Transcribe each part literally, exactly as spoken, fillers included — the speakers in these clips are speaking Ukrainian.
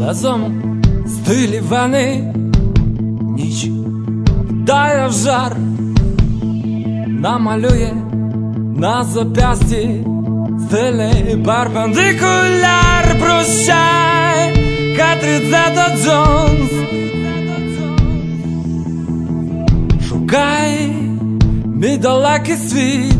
Разом стилі вени, ніч дає в жар, намалює на зап'ясті стильний перпендикуляр. Прощай, Кетрін Зета-Джонс, шукай мій далекий світ,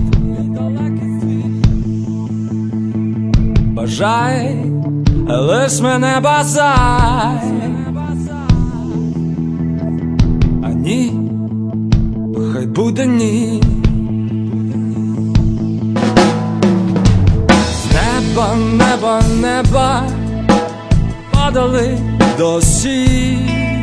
бажай, лиш мене бажай, а ні, хай буде ні. З неба, неба, неба падали дощі,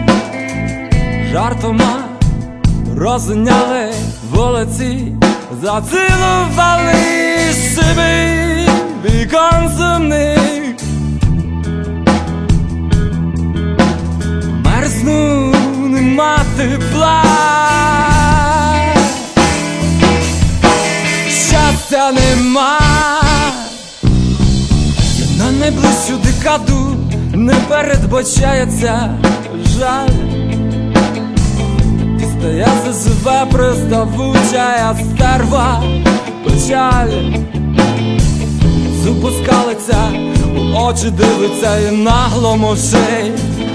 жартома розняли вулиці, зацілували себе вікон сумних. Мерзну, нема тепла, щастя нема. На найближчу декаду не передбачається жаль, стається живе приставуча стерва печаль. Зуб скалиться, у очі дивиться і нагло мовчить.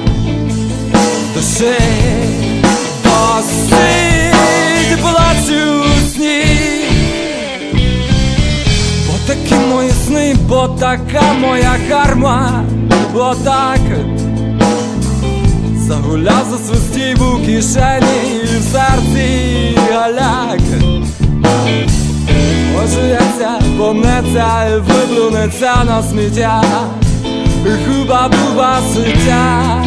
Душить, досить, плачу у сні. Бо такі мої сни, бо така моя карма, бо так загуляв, засвистів у кишені і в серці галяк. Ожується, помнеться і виплюнеться на сміття, хуба-буба суття.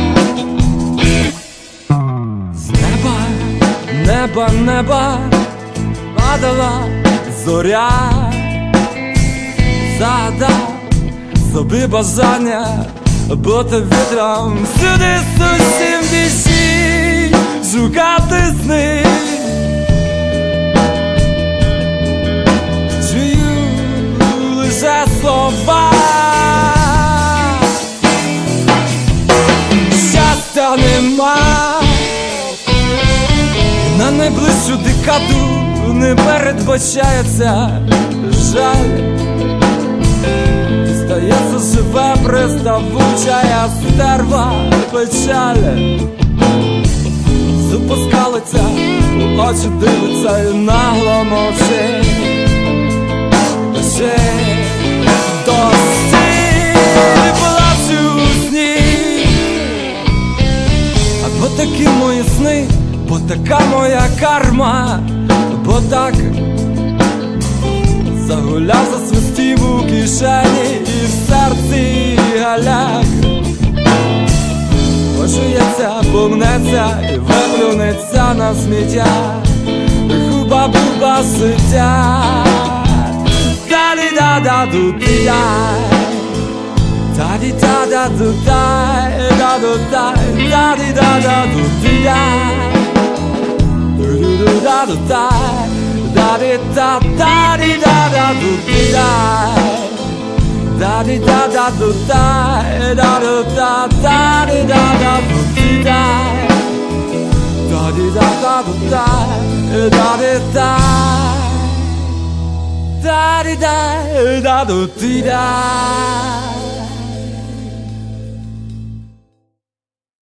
З неба, неба, неба падала зоря, загадав собі бажання бути вітром всюди, сусім душі, шукати сни. Чую лише слова, щастя нема. На найближчу декаду не передбачається жаль, стається живе приставуча стерва печаль. Зуб скалиться, у очі дивиться і нагло мовчить. Душить, досить, плачу у сні. А бо такі мої сни, бо така моя карма, бо так загуляв, засвистів у кишені і в серці галяк. Ожується, помнеться і виплюнеться на сміття, хуба-буба суття. Та-ді-да-да-ду-ді-дай, та-ді-да-да-ду-дай, да-ду-дай, та-ді-да-да-ду-ді-дай, ду-ду-ду-да-ду-дай, да-ди-да-да-ди-да-да-ду-ди-дай, да-ди-да-да-ду-дай, да-ду-да-да-ди-да-да-ду-ди-дай, да-ди-да-да-ду-дай, да-ди-дай, да-ди-да-да-ду-ди-дай.